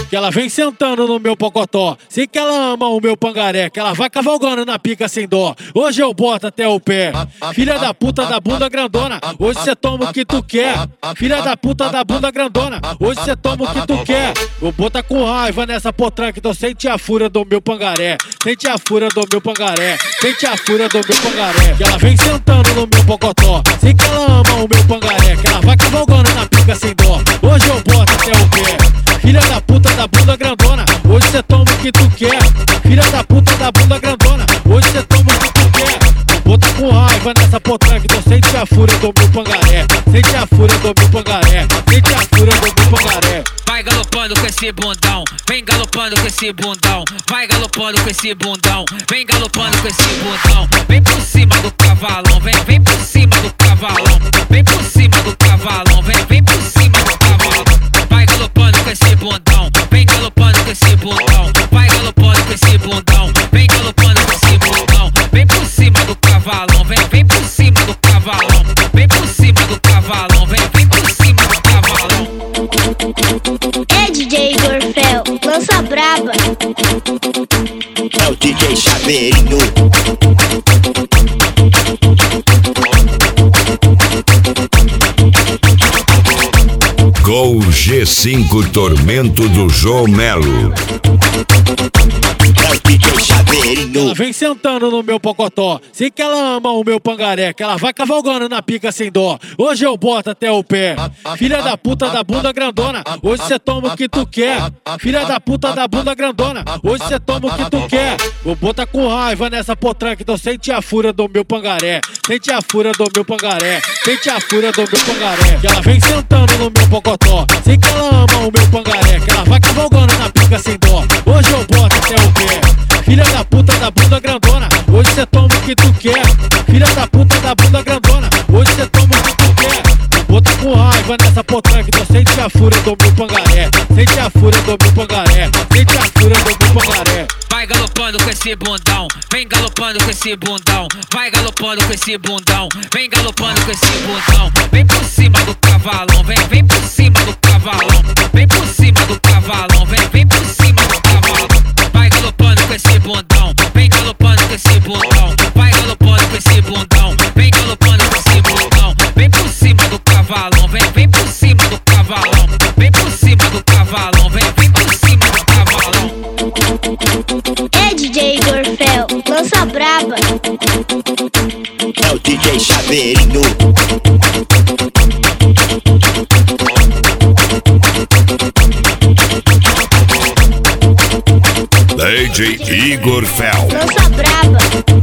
Que ela vem sentando no meu pocotó. Sei que ela ama o meu pangaré. Que ela vai cavalgando na pica sem dó. Hoje eu boto até o pé. Filha da puta da bunda grandona, hoje cê toma o que tu quer. Filha da puta da bunda grandona, hoje cê toma o que tu quer. Vou botar com raiva nessa potranca, então sente a fúria do meu pangaré. Sente a fúria do meu pangaré. Sente a fúria do meu pangaré. Que ela vem sentando no meu pocotó. Sei que ela ama o meu pangaré. Que ela vai cavalgando na pica sem dó. Hoje eu boto até o pé. Filha da puta da bunda grandona, hoje cê toma o que tu quer. Filha da puta da bunda grandona, hoje cê toma o que tu quer. Vou botar com raiva nessa potranca, então sente a fúria do meu pangaré. Sente a fúria do meu pangaré. Sente a fúria do meu pangaré. Vai galopando com esse bundão, vem galopando com esse bundão. Vai galopando com esse bundão, vem galopando com esse bundão. Vem por cima do cavalão, vem por cima do cavalão. Vem por cima do cavalão, vem por cima do cavalão. Vai galopando com esse bundão, vem galopando com esse bundão. Vai galopando com esse bundão, vem galopando com esse bundão. Vem por cima do cavalão, vem por cima do cavalão. Vem por cima do cavalão, vem por cima do cavalão. É DJ Igor Fel, lança braba. É o DJ Chaveirinho. Gol G5 Tormento do João Melo. É o DJ Chaveirinho. Ela vem sentando no meu pocotó. Sei que ela ama o meu pangaré. Que ela vai cavalgando na pica sem dó. Hoje eu boto até o pé. Filha da puta da bunda grandona, hoje cê toma o que tu quer. Filha da puta da bunda grandona, hoje cê toma o que tu quer. Vou botar com raiva nessa potranca, então sente a fúria do meu pangaré. Sente a fúria do meu pangaré. Sente a fúria do meu pangaré. Que ela vem sentando no meu pocotó. Sei que ela ama o meu pangaré. Que ela vai cavalgando na pica sem dó. Hoje eu boto até o pé. Filha da puta da bunda grandona, hoje cê toma o que tu quer. Filha da puta da bunda grandona, hoje cê toma o que tu quer. Vou botar com raiva nessa potranca, então sente a fúria do meu pangaré. Sente a fúria do meu pangaré. Sente a fúria do meu pangaré. Vai galopando com esse bundão, vem galopando com esse bundão. Vai galopando com esse bundão, vem galopando com esse bundão. Vem por cima do cavalão, vem por cima do cavalão. Vem por cima do cavalão, vem por cima do cavalão. Vai galopando com esse bundão, vem galopando com esse bundão. Vai galopando com esse bundão, vem galopando com esse bundão. Vem por cima do cavalão, vem por cima do cavalão. Vem por cima do cavalão, vem por cima do cavalão. É DJ Igor Fel, lança braba. É o DJ Chaveirinho. DJ Igor Fel. Lança braba.